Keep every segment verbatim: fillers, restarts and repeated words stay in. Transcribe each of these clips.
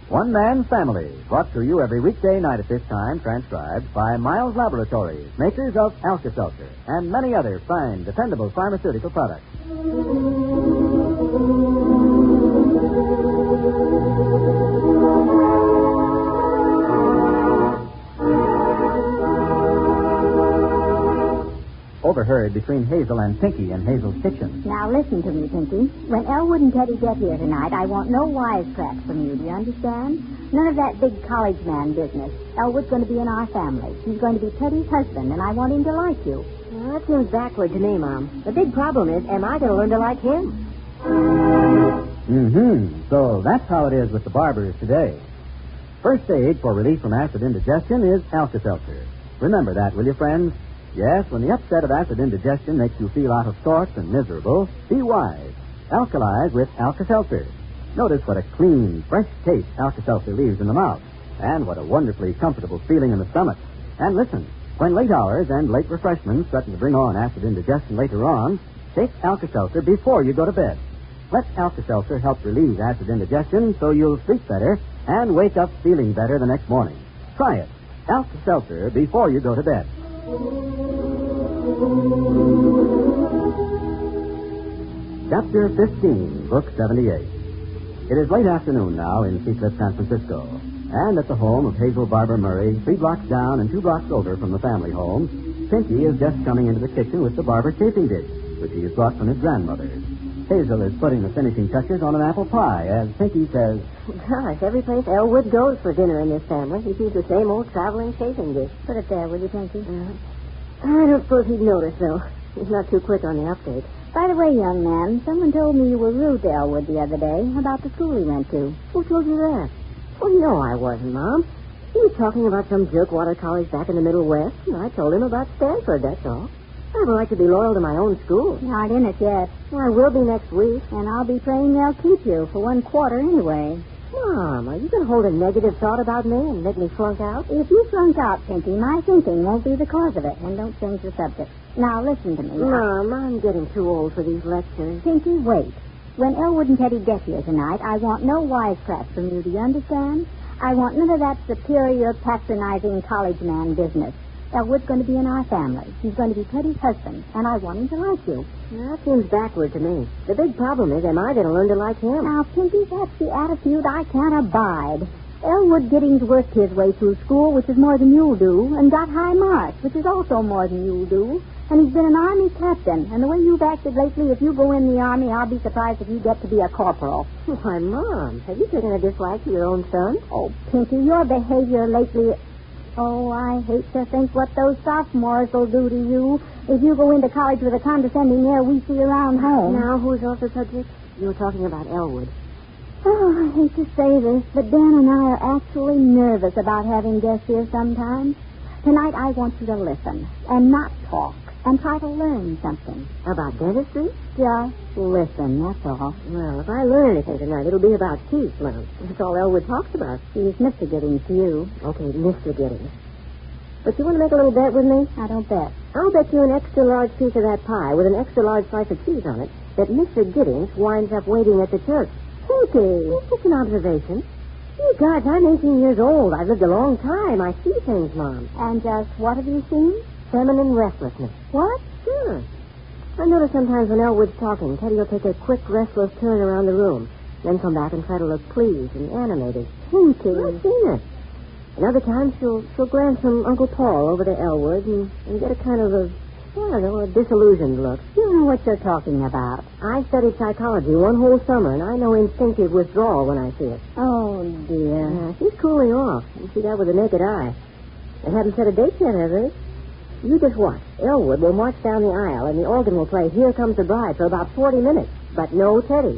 One Man's Family, brought to you every weekday night at this time, transcribed by Miles Laboratories, makers of Alka-Seltzer, and many other fine, dependable pharmaceutical products. Overheard between Hazel and Pinky in Hazel's kitchen. Now listen to me, Pinky. When Elwood and Teddy get here tonight, I want no wisecracks from you. Do you understand? None of that big college man business. Elwood's going to be in our family. He's going to be Teddy's husband, and I want him to like you. Well, that seems backward to me, Mom. The big problem is, am I going to learn to like him? Mm-hmm. So that's how it is with the barbers today. First aid for relief from acid indigestion is Alka-Seltzer. Remember that, will you, friends? Yes, when the upset of acid indigestion makes you feel out of sorts and miserable, be wise. Alkalize with Alka-Seltzer. Notice what a clean, fresh taste Alka-Seltzer leaves in the mouth, and what a wonderfully comfortable feeling in the stomach. And listen, when late hours and late refreshments threaten to bring on acid indigestion later on, take Alka-Seltzer before you go to bed. Let Alka-Seltzer help relieve acid indigestion so you'll sleep better and wake up feeling better the next morning. Try it. Alka-Seltzer before you go to bed. Chapter fifteen, Book seventy-eight. It is late afternoon now in Seacliff, San Francisco, and at the home of Hazel Barber Murray, three blocks down and two blocks over from the family home, Pinky is just coming into the kitchen with the Barber chafing dish, which he has brought from his grandmother's. Hazel is putting the finishing touches on an apple pie as Pinky says, Gosh, every place Elwood goes for dinner in this family, he sees the same old traveling chafing dish. Put it there, will you, Pinky? Uh, I don't suppose he'd notice, though. He's not too quick on the update. By the way, young man, someone told me you were rude to Elwood the other day about the school he went to. Who told you that? Oh, no, I wasn't, Mom. He was talking about some Jerkwater College back in the Middle West, and I told him about Stanford, that's all. I would like to be loyal to my own school. You aren't in it yet. Well, I will be next week. And I'll be praying they'll keep you for one quarter anyway. Mom, are you going to hold a negative thought about me and make me flunk out? If you flunk out, Pinky, my thinking won't be the cause of it. And don't change the subject. Now, listen to me. Mom, I'm getting too old for these lectures. Pinky, wait. When Elwood and Teddy get here tonight, I want no wisecracks from you. Do you understand? I want none of that superior, patronizing college man business. Elwood's going to be in our family. He's going to be Teddy's husband, and I want him to like you. That seems backward to me. The big problem is, am I going to learn to like him? Now, Pinky, that's the attitude I can't abide. Elwood Giddings worked his way through school, which is more than you'll do, and got high marks, which is also more than you'll do. And he's been an Army captain. And the way you've acted lately, if you go in the Army, I'll be surprised if you get to be a corporal. Why, Mom, have you taken a dislike to your own son? Oh, Pinky, your behavior lately... Oh, I hate to think what those sophomores will do to you if you go into college with a condescending air we see around home. Now, who's off the subject? You were talking about Elwood. Oh, I hate to say this, but Dan and I are actually nervous about having guests here sometimes. Tonight, I want you to listen and not talk and try to learn something. About dentistry? Just listen, that's all. Well, if I learn anything tonight, it'll be about teeth, Mom. That's all Elwood talks about. He's Mister Giddings to you. Okay, Mister Giddings. But you want to make a little bet with me? I don't bet. I'll bet you an extra large piece of that pie with an extra large slice of cheese on it that Mister Giddings winds up waiting at the church. Pinky, it's just an observation. You gods, I'm eighteen years old. I've lived a long time. I see things, Mom. And just what have you seen? Feminine restlessness. What? Sure. I notice sometimes when Elwood's talking, Teddy will take a quick, restless turn around the room, then come back and try to look pleased and animated. Pinky. I've seen it. And other times she'll she'll glance from Uncle Paul over to Elwood and, and get a kind of a, I don't know, a disillusioned look. You know what you're talking about. I studied psychology one whole summer, and I know instinctive withdrawal when I see it. Oh, dear. Yeah, she's cooling off. You see that with the naked eye. They haven't set a date yet, have they? You just watch. Elwood will march down the aisle, and the organ will play Here Comes the Bride for about forty minutes. But no Teddy.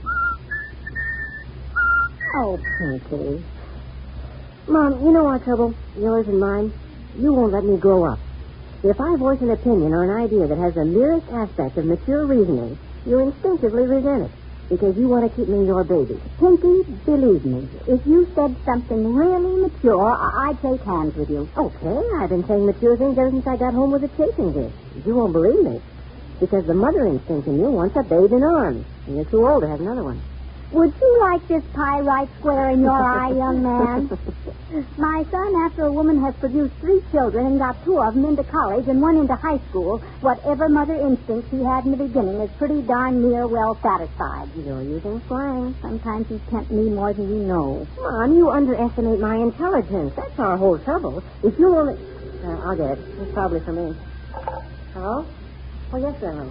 Oh, Pinky. Mom, you know our trouble, yours and mine? You won't let me grow up. If I voice an opinion or an idea that has the merest aspect of mature reasoning, you instinctively resent it because you want to keep me your baby. Pinky, believe me, if you said something really mature, I- I'd shake hands with you. Okay, I've been saying mature things ever since I got home with the chafing dish. You won't believe me because the mother instinct in you wants a babe in arms, and you're too old to have another one. Would you like this pie right square in your eye, young man? My son, after a woman has produced three children and got two of them into college and one into high school, whatever mother instinct he had in the beginning is pretty darn near well satisfied. You're using slang. Sometimes you tempt me more than you know. Mom, you underestimate my intelligence. That's our whole trouble. If you only... Uh, I'll get it. It's probably for me. Hello? Oh, yes, sir.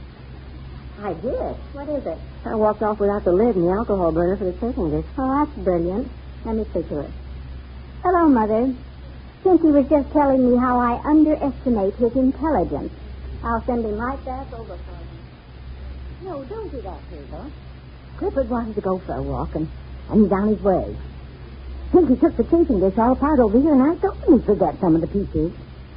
I did. What is it? I walked off without the lid and the alcohol burner for the taking dish. Oh, that's brilliant. Let me speak to it. Hello, Mother. Pinky was just telling me how I underestimate his intelligence. I'll send him right back over for him. No, don't do that, Hazel. Clifford wanted to go for a walk, and, and he's on his way. Pinky took the chafing dish all apart over here, and I told him he'd forget some of the pieces.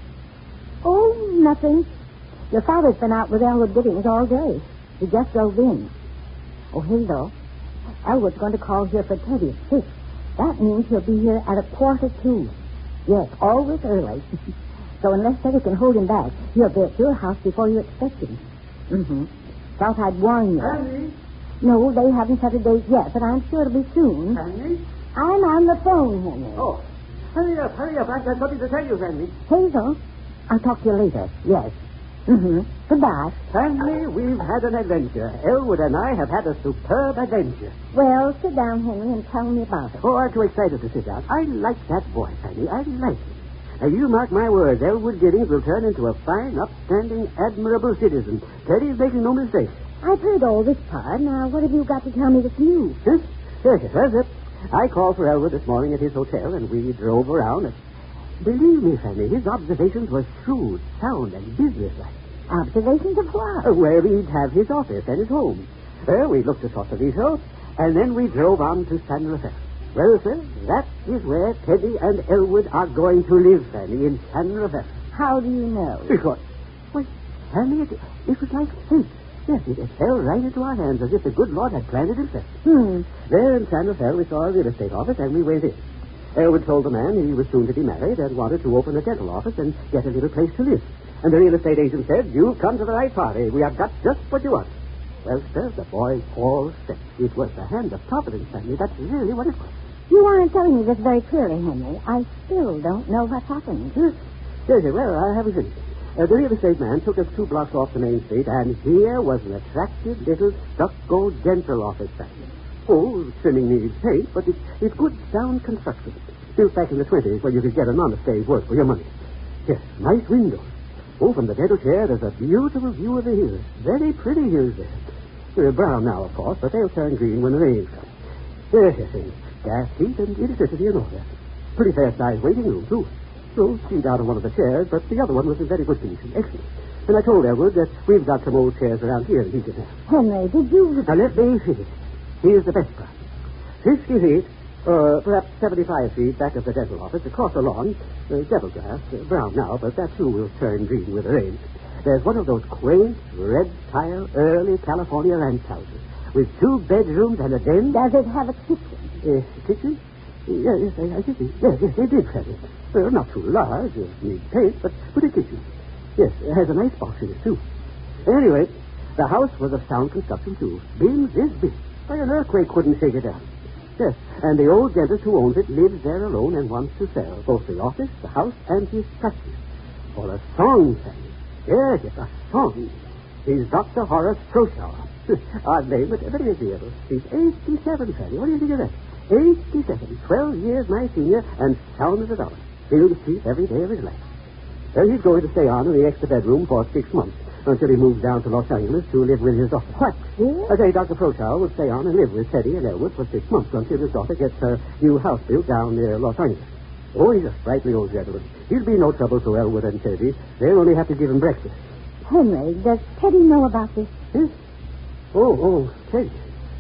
Oh, nothing. Your father's been out with Elwood Giddings all day. He just drove in. Oh, Hazel, Elwood's going to call here for Teddy at six. That means he'll be here at a quarter to. Yes, always early. So unless Teddy can hold him back, he'll be at your house before you expect him. Mm-hmm. Thought I'd warn you. Henry? No, they haven't set a date yet, but I'm sure it'll be soon. Henry? I'm on the phone, Henry. Oh, hurry up, hurry up. I've got something to tell you, Henry. Hazel, I'll talk to you later. Yes. Mm-hmm. Goodbye. Henry, we've had an adventure. Elwood and I have had a superb adventure. Well, sit down, Henry, and tell me about it. Oh, I'm too excited to sit down. I like that boy, Henry. I like him. Now, you mark my words, Elwood Giddings will turn into a fine, upstanding, admirable citizen. Teddy's making no mistake. I've heard all this part. Now, what have you got to tell me that's new? Huh? Yes, yes, that's it. I called for Elwood this morning at his hotel, and we drove around. And believe me, Fanny, his observations were shrewd, sound, and businesslike. Observations of what? Uh, where he'd have his office and his home. Well, we looked at Sausalito, and then we drove on to San Rafael. Well, sir, that is where Teddy and Elwood are going to live, Fanny, in San Rafael. How do you know? Because, why, Fanny, it, it was like fate. Yes, it, it fell right into our hands as if the good Lord had planned it himself. Hmm. There in San Rafael, we saw a real estate office, and we went in. Elwood told the man he was soon to be married and wanted to open a dental office and get a little place to live. And the real estate agent said, "You've come to the right party. We have got just what you want." Well, sir, the boy all set. It was the hand of Providence, Fanny. That's really what it was. You aren't telling me this very clearly, Henry. I still don't know what happened. Yes, yes, yes. Well, I haven't finished. Uh, the real estate man took us two blocks off the main street, and here was an attractive little stucco dental office, Fanny. Oh, trimming needs paint, but it, it's good, sound construction. Built back in the twenties when you could get an honest day's work for your money. Yes, nice windows. Oh, from the dental chair, there's a beautiful view of the hills. Very pretty hills there. They're brown now, of course, but they'll turn green when the rains come. Yes, yes, yes. Gas, heat, and electricity and all that. Pretty fair-sized waiting room, too. So, seat out of one of the chairs, but the other one was in very good condition. Excellent. And I told Elwood that we've got some old chairs around here that he can have. Henry, did you... Now, let me finish. Here's the best part. Fifty feet, or perhaps seventy-five feet back of the dental office, across the lawn, uh, devil grass, uh, brown now, but that too will turn green with the rain. There's one of those quaint, red-tile, early California ranch houses, with two bedrooms and a den. Does it have a kitchen? Uh, kitchen? Yes, yes, I, I think it. Yes, yes, they did have it. Well, not too large, it needs paint, but, but a kitchen. Yes, it has a nice box in it, too. Anyway, the house was of sound construction, too. Beams this big. Why, an earthquake couldn't shake it down. Yes, and the old dentist who owns it lives there alone and wants to sell both the office, the house, and his practice. For a song, Fanny. Yes, it's a song. He's Doctor Horace Troshauer. Odd name, but very agreeable. He's eighty-seven, Fanny. What do you think of that? eighty-seven. Twelve years my senior and sound as a dollar. Feels his teeth every day of his life. Well, he's going to stay on in the extra bedroom for six months until he moves down to Los Angeles to live with his daughter. What, here? I say Doctor Troshauer will stay on and live with Teddy and Elwood for six months until his daughter gets her new house built down near Los Angeles. Oh, he's a sprightly old gentleman. He'll be no trouble to Elwood and Teddy. They'll only have to give him breakfast. Henry, does Teddy know about this? Yes? Oh, oh, Teddy.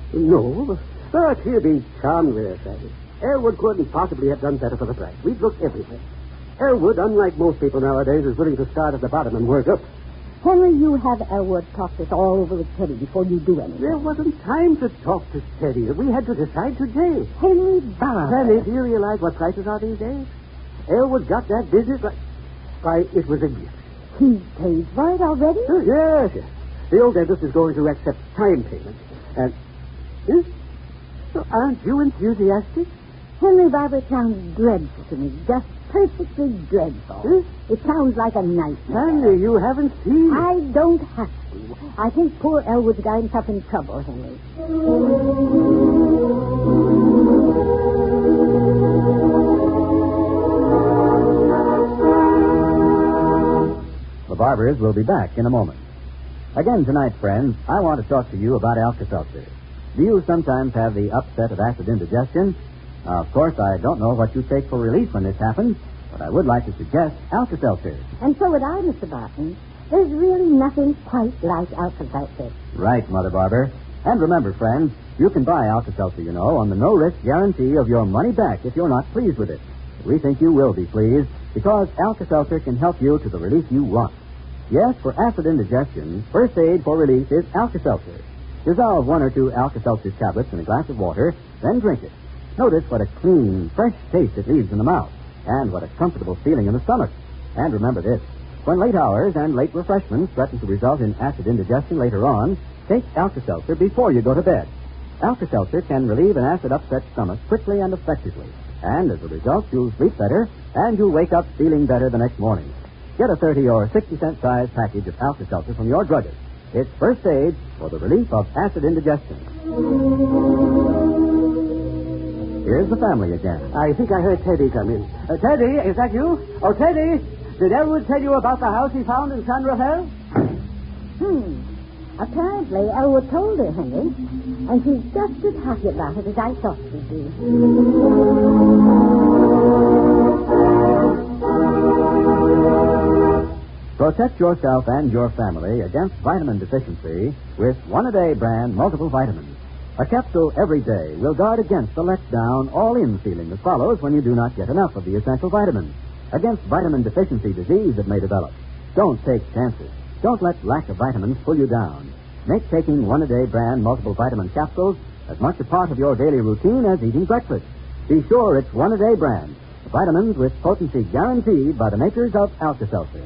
No, but he'll be charmed with us, Teddy. Elwood couldn't possibly have done better for the price. We've looked everywhere. Elwood, unlike most people nowadays, is willing to start at the bottom and work up. Henry, you have Elwood talk this all over with Teddy before you do anything. There wasn't time to talk to Teddy. We had to decide today. Henry Barr. Fanny, do you realize what prices are these days? Elwood got that business. Like... Why, it was a gift. He paid for it already? Oh, yes, yes. The old dentist is going to accept time payment. And... Yes? Aren't you enthusiastic? Henry Barber sounds dreadful to me. Just perfectly dreadful. Huh? It sounds like a nightmare. Henry, you haven't seen it. I don't have to. I think poor Elwood's got himself in trouble, Henry. The Barbers will be back in a moment. Again tonight, friends, I want to talk to you about Alka-Seltzer. Do you sometimes have the upset of acid indigestion? Now, of course, I don't know what you take for relief when this happens, but I would like to suggest Alka-Seltzer. And so would I, Mister Barton. There's really nothing quite like Alka-Seltzer. Right, Mother Barber. And remember, friends, you can buy Alka-Seltzer, you know, on the no-risk guarantee of your money back if you're not pleased with it. We think you will be pleased because Alka-Seltzer can help you to the relief you want. Yes, for acid indigestion, first aid for relief is Alka-Seltzer. Dissolve one or two Alka-Seltzer tablets in a glass of water, then drink it. Notice what a clean, fresh taste it leaves in the mouth, and what a comfortable feeling in the stomach. And remember this, when late hours and late refreshments threaten to result in acid indigestion later on, take Alka-Seltzer before you go to bed. Alka-Seltzer can relieve an acid-upset stomach quickly and effectively, and as a result, you'll sleep better, and you'll wake up feeling better the next morning. Get a thirty or sixty cent size package of Alka-Seltzer from your druggist. It's first aid for the relief of acid indigestion. Here's the family again. I think I heard Teddy come in. Uh, Teddy, is that you? Oh, Teddy, did Elwood tell you about the house he found in San Rafael? Hmm. Apparently, Elwood told her, Henry, and she's just as happy about it as I thought she'd be. Protect yourself and your family against vitamin deficiency with one-a-day brand multiple vitamins. A capsule every day will guard against the letdown, all-in feeling that follows when you do not get enough of the essential vitamins. Against vitamin deficiency disease that may develop. Don't take chances. Don't let lack of vitamins pull you down. Make taking one-a-day brand multiple vitamin capsules as much a part of your daily routine as eating breakfast. Be sure it's one-a-day brand. Vitamins with potency guaranteed by the makers of Alka-Seltzer.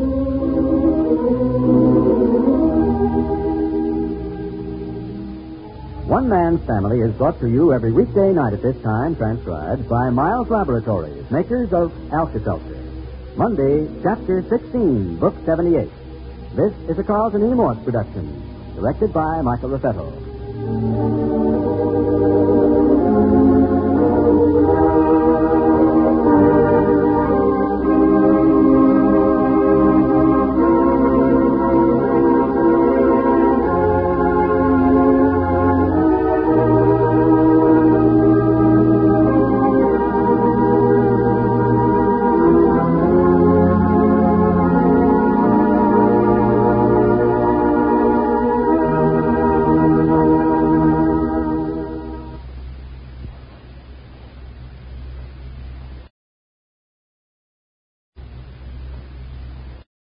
One Man's Family is brought to you every weekday night at this time, transcribed by Miles Laboratories, makers of Alka-Seltzer. Monday, Chapter sixteen, Book seventy-eight. This is a Carlton E. Morse production, directed by Michael Raffetto.